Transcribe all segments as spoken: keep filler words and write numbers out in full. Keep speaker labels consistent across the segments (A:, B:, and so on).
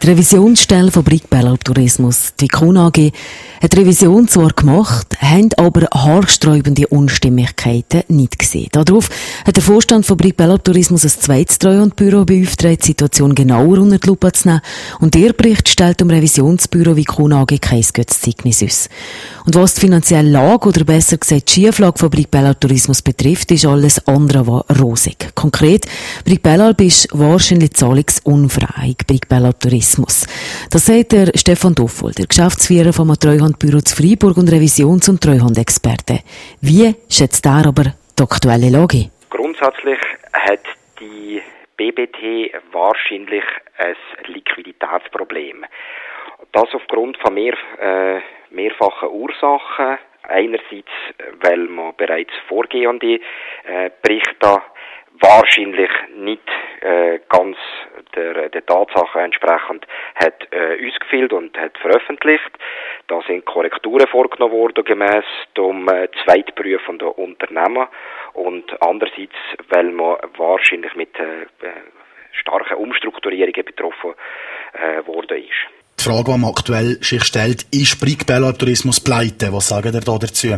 A: Die Revisionsstelle von Brickbellob Tourismus, die Vicon A G, hat die Revision zwar gemacht, haben aber haarsträubende Unstimmigkeiten nicht gesehen. Darauf hat der Vorstand von Brickbellob Tourismus ein zweites Treuhandbüro beauftragt, die Situation genauer unter die Lupe zu nehmen. Und der Bericht stellt dem Revisionsbüro Vicon A G kein gutes Zeugnis aus. Und was die finanzielle Lage oder besser gesagt die Schieflage von Brickbellob Tourismus betrifft, ist alles andere als rosig. Konkret, Brickbellob ist wahrscheinlich zahlungsunfähig, Brickbellob Tourismus. Das sagt der Stefan Duffold, der Geschäftsführer vom Treuhandbüro zu Freiburg und Revisions- und Treuhandexperte. Wie schätzt er aber die aktuelle Lage?
B: Grundsätzlich hat die B B T wahrscheinlich ein Liquiditätsproblem. Das aufgrund von mehr, äh, mehrfachen Ursachen. Einerseits, weil man bereits vorgehende äh, Berichte wahrscheinlich nicht äh, ganz der, der Tatsache entsprechend hat äh, ausgefüllt und hat veröffentlicht. Da sind Korrekturen vorgenommen worden gemäss dem äh, zweitprüfenden Unternehmen und andererseits, weil man wahrscheinlich mit äh, starken Umstrukturierungen betroffen äh, worden ist.
C: Die Frage, die man aktuell sich stellt, ist Brickbellob Tourismus pleite? Was sagen ihr da dazu?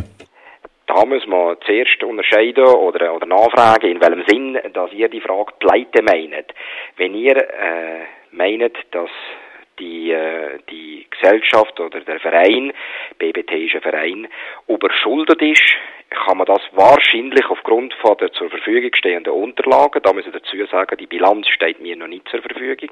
B: Da muss man zuerst unterscheiden oder, oder nachfragen, in welchem Sinn, dass ihr die Frage Pleite meint. Wenn ihr äh, meint, dass die, äh, die Gesellschaft oder der Verein, B B T ist ein Verein, überschuldet ist, kann man das wahrscheinlich aufgrund von der zur Verfügung stehenden Unterlagen, da muss ich dazu sagen, die Bilanz steht mir noch nicht zur Verfügung,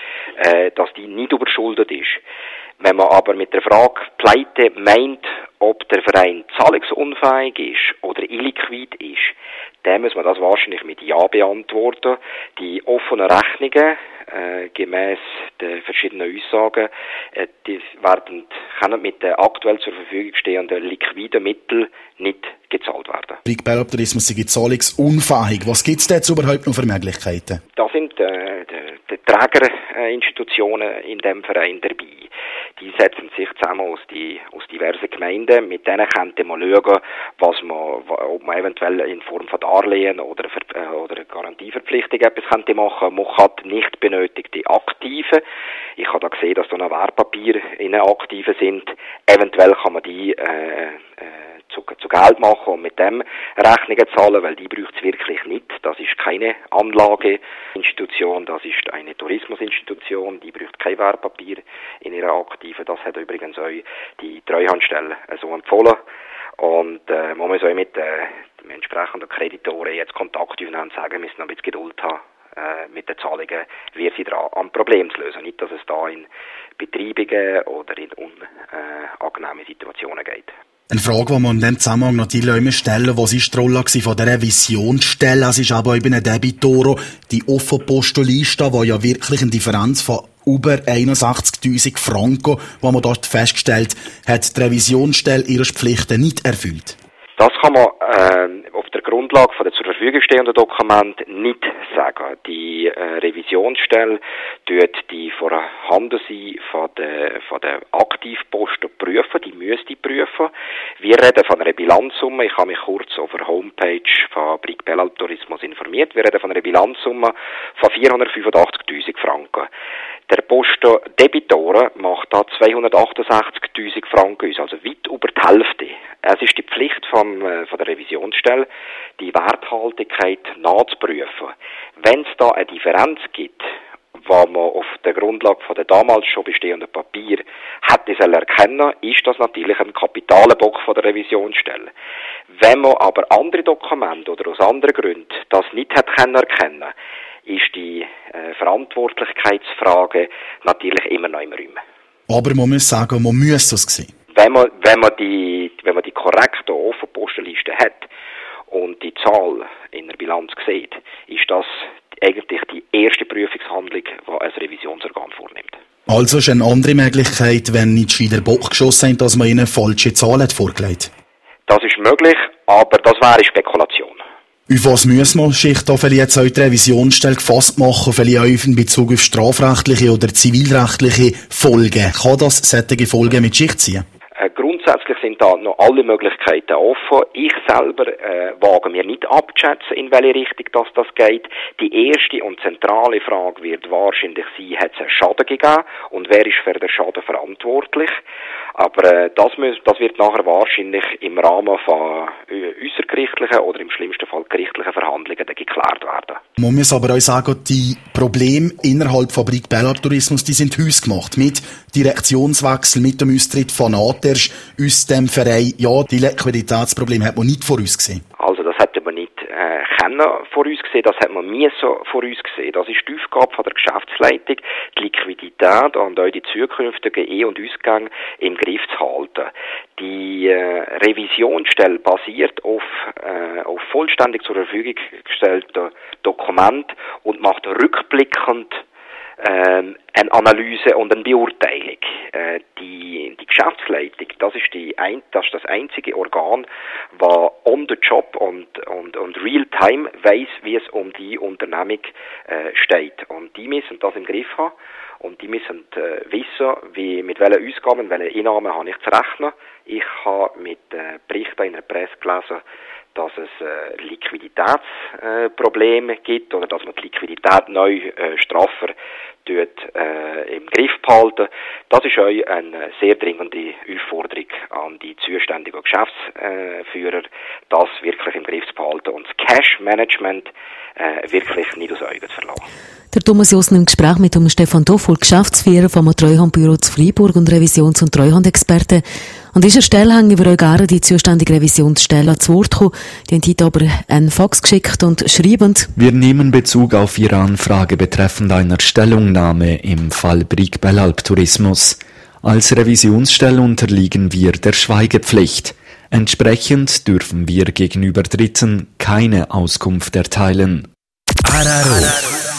B: äh, dass die nicht überschuldet ist. Wenn man aber mit der Frage Pleite meint, ob der Verein zahlungsunfähig ist oder illiquid ist, dann muss man das wahrscheinlich mit Ja beantworten. Die offenen Rechnungen, äh, gemäss der verschiedenen Aussagen, äh, die werden, können mit den aktuell zur Verfügung stehenden liquiden Mitteln nicht gezahlt werden.
C: Brickbellob Tourismus sind zahlungsunfähig. Was gibt es da jetzt überhaupt noch für Möglichkeiten?
B: Da sind äh, die, die Trägerinstitutionen in dem Verein dabei. Die setzen sich zusammen aus, die, aus diversen Gemeinden. Mit denen könnte man schauen, was man, ob man eventuell in Form von Darlehen oder, oder Garantieverpflichtung etwas könnte machen. Man hat nicht benötigte Aktive. Ich habe da gesehen, dass da noch Wertpapiere in Aktive sind. Eventuell kann man die äh, äh, zu, zu Geld machen und mit dem Rechnungen zahlen, weil die braucht es wirklich nicht. Das ist keine Anlageinstitution, das ist eine Tourismusinstitution, die braucht kein Wertpapier in ihrer Aktive. Das hat übrigens auch die Treuhandstelle so empfohlen. Und äh, man muss auch mit äh, den entsprechenden Kreditoren jetzt Kontakt aufnehmen und sagen, wir müssen noch ein bisschen Geduld haben äh, mit den Zahlungen, wie sie dran am Problem zu lösen. Nicht, dass es da in Betreibungen oder in unangenehme Situationen geht.
C: Eine Frage, die man in diesem Zusammenhang natürlich immer stellen, was ist die Rolle von der Revisionsstelle? Es ist aber eben ein Debitoro, die Offenpostolista, die ja wirklich eine Differenz von über einundsechzigtausend Franken, die man dort festgestellt hat, die Revisionsstelle ihre Pflichten nicht erfüllt.
B: Das kann man äh, auf der Grundlage von der zur Verfügung stehenden Dokumente nicht sagen. Die äh, Revisionsstelle tut die Vorhandensein von der, von der Aktivposten prüfen, die müsste prüfen. Wir reden von einer Bilanzsumme, ich habe mich kurz auf der Homepage von Brickbellob Tourismus informiert, wir reden von einer Bilanzsumme von vierhundertfünfundachtzigtausend Franken. Der Posten Debitoren macht da zweihundertachtundsechzigtausend Franken aus, also weit über die Hälfte. Es ist die Pflicht vom, äh, von der Revisionsstelle, die Werthaltigkeit nachzuprüfen. Wenn es da eine Differenz gibt, was man auf der Grundlage von der damals schon bestehenden Papier hätte sollen erkennen, ist das natürlich ein Kapitalenbock von der Revisionsstelle. Wenn man aber andere Dokumente oder aus anderen Gründen das nicht hat können erkennen, ist die äh, Verantwortlichkeitsfrage natürlich immer noch im Raum.
C: Aber man muss sagen, man muss das sehen.
B: Wenn man, wenn man die, wenn man die korrekte Offenpostenliste hat und die Zahl in der Bilanz sieht, ist das eigentlich die erste Prüfungshandlung, die ein Revisionsorgan vornimmt.
C: Also ist eine andere Möglichkeit, wenn nicht Scheider Bock geschossen haben, dass man ihnen falsche Zahlen hat vorgelegt?
B: Das ist möglich, aber das wäre Spekulation.
C: Auf was muss man sich da vielleicht jetzt auch die Revisionsstelle gefasst machen, vielleicht auch in Bezug auf strafrechtliche oder zivilrechtliche Folgen? Kann das solche Folgen mit sich ziehen?
B: Äh, grundsätzlich sind da noch alle Möglichkeiten offen. Ich selber äh, wage mir nicht abzuschätzen, in welche Richtung das, das geht. Die erste und zentrale Frage wird wahrscheinlich sein, hat es einen Schaden gegeben und wer ist für den Schaden verantwortlich? Aber äh, das, muss, das wird nachher wahrscheinlich im Rahmen von äh, äussergerichtlichen oder im schlimmsten Fall gerichtlichen Verhandlungen dann geklärt werden.
C: Man muss aber auch sagen, die Probleme innerhalb von Brig Bellab Tourismus, die sind hausgemacht. Mit Direktionswechsel, mit dem Austritt von Atersch aus dem Verein. Ja, die Liquiditätsprobleme hat man nicht vorausgesehen.
B: Also das hätte man nicht äh, können vorausgesehen, das hat man müssen vorausgesehen. Das ist die Aufgabe von der Geschäftsleitung, die Liquidität und auch die zukünftigen Ein- und Ausgänge im Griff zu halten. Die äh, Revisionsstelle basiert auf, äh, auf vollständig zur Verfügung gestellten Dokumenten und macht rückblickend Ähm, eine Analyse und eine Beurteilung. Äh, die, die Geschäftsleitung, das ist, die ein, das ist das einzige Organ, das on the job und, und, und real time weiss, wie es um die Unternehmung äh, steht. Und die müssen das im Griff haben und die müssen äh, wissen, wie, mit welchen Ausgaben, welchen Einnahmen habe ich zu rechnen. Ich habe mit äh, Berichten in der Presse gelesen, dass es äh, Liquiditätsprobleme äh, gibt oder dass man die Liquidität neu äh, straffer tut, äh, im Griff behalten. Das ist auch eine sehr dringende Aufforderung an die zuständigen Geschäftsführer, das wirklich im Griff zu behalten und das Cash-Management äh, wirklich nicht aus Augen zu verlassen.
A: Der Thomas Jossen im Gespräch mit dem Stefan Toffol, Geschäftsführer vom Treuhandbüro zu Freiburg und Revisions- und Treuhandexperte. An dieser Stelle hängen wir euch gerne die zuständige Revisionsstelle ans Wort kommen. Die haben heute aber einen Fax geschickt und schreiben:
D: Wir nehmen Bezug auf Ihre Anfrage betreffend einer Stellungnahme im Fall Brig Bellab Tourismus. Als Revisionsstelle unterliegen wir der Schweigepflicht. Entsprechend dürfen wir gegenüber Dritten keine Auskunft erteilen.
E: R R O